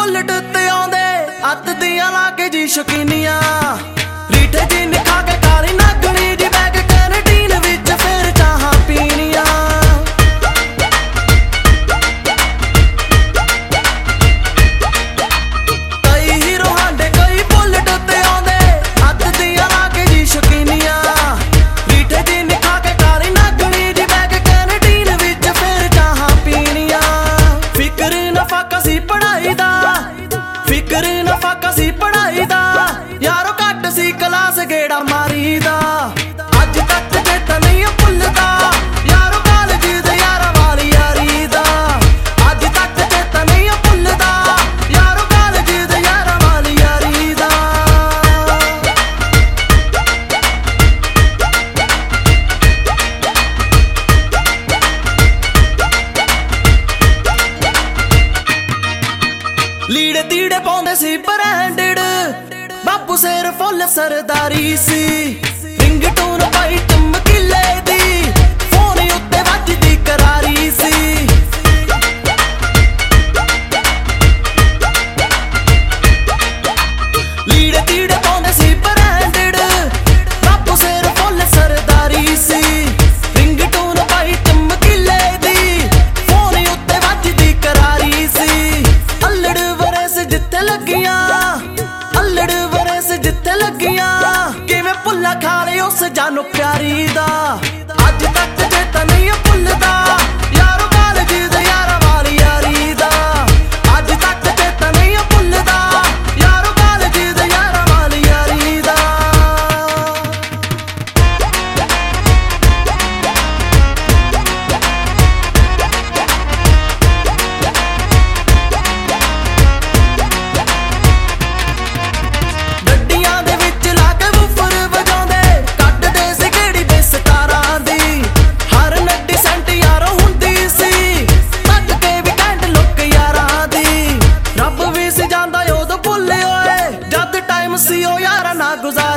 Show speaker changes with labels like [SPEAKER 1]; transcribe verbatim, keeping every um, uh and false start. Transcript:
[SPEAKER 1] bullet ते आउंदे अत दियां लाके जी शौकीनियां रीठे जी निखा के काली नागणी जी बैग कैनेटीन विच फिर चाहां पीनियां कई हीरो हांडे कई बुलेट ते आउंदे अत दियां लाके जी शौकीनियां रीठे जी निखा के काली नागणी जी बैग कैनेटीन विच फिर चाहां पीनियां फिक्र ना फाका सी पढ़ाई दा फिक्र ना फाका सी पढ़ाई दा यारो घट सी क्लास गेड़ा मारी दा अज तक चेता नहीं भुलदा यारो कॉलेज दे यारा वाली यारी दा अज तक चेता नहीं भुलदा यारो कॉलेज दे यारा वाली यारी दा लीड़े तीड़े पाउंदे सी ब्रांडेड बापू सिर फुल सरदारी सी रिंगटोन पाई चमकीले दी फोन उत्ते वजदी करारी सी लीड़े तीड़े पाउंदे सी ब्रांडेड बापू सिर फुल सरदारी सी रिंगटोन पाई चमकीले दी फोन उत्ते वजदी करारी सी अल्लड़ वरस जिथे लगियां अल्लड़ वरस जिथे लगियां किवें भुल्ला खा ले उस जानू प्यारी दा अज तक चेता नहीं भुलदा यारो कॉलेज दे यारा वाली यारी दा अज तक चेता नहीं भुलदा यारो कॉलेज दे यारा वाली यारी दा गड्डियां दे विच ला के वूफर वजाउंदे कड्डदे सी केड़ी बेसतारां दी हर नड्डी सेंट यारो हुंदी सी तक के भी कैंट लुक यारां दी रब भी सी जांदा उदों भुल्ले होए जद टाइम सी ओ यारा ना गुजार